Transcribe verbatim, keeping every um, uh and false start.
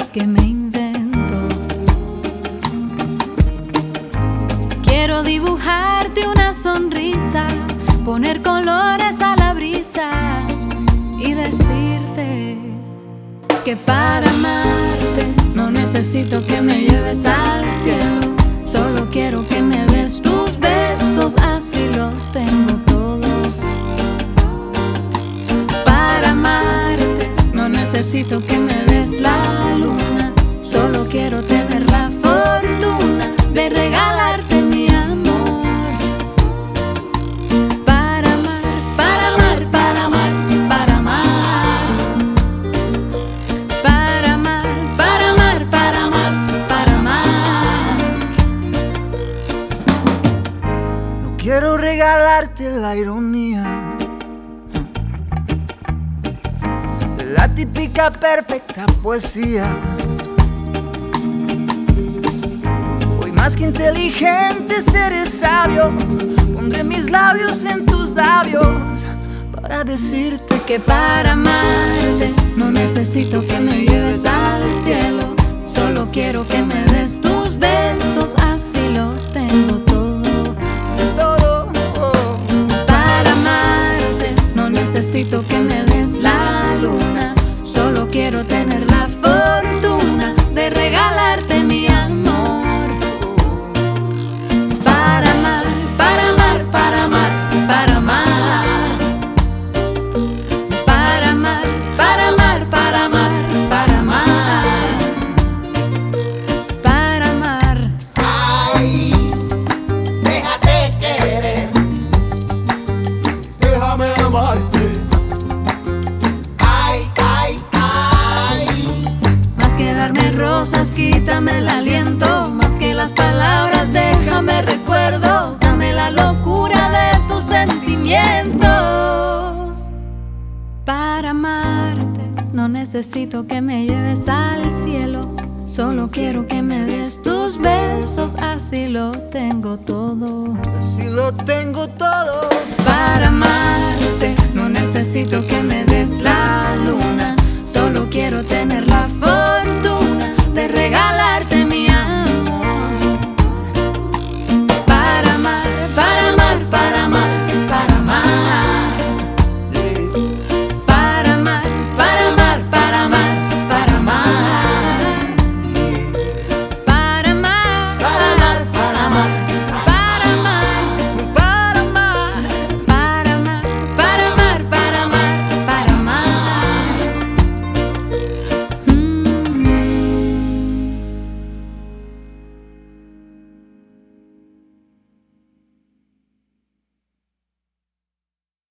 que me invento. Quiero dibujarte una sonrisa, poner colores a la brisa y decirte que para amarte no necesito que me lleves al cielo. Solo quiero que me des tus besos, así lo tengo todo. Para amarte no necesito que me des la luna, solo quiero tener la fortuna de regalarte mi amor. Para amar, para amar, para amar, para amar. Para amar, para amar, para amar, para amar. No quiero regalarte la ironía, la típica perfecta poesía. Hoy más que inteligente seré sabio, pondré mis labios en tus labios para decirte Que para amarte no necesito que me lleves al cielo, solo quiero que me des tus besos, así lo tengo todo. todo. Oh. Para amarte no necesito que me des la luna, solo quiero tener la fortuna de regalarte mi amor. Para amar, para amar, para amar, para amar. Para amar, para amar, para amar, para amar. Para amar. Ay, déjate querer, déjame amarte. Ay, ay, ay. Más que darme rosas, quítame el aliento. Más que las palabras, déjame recuerdos. Dame la locura de tus sentimientos. Para amarte no necesito que me lleves al cielo, solo quiero que me des tus besos, así lo tengo todo. Así lo tengo todo. Para amarte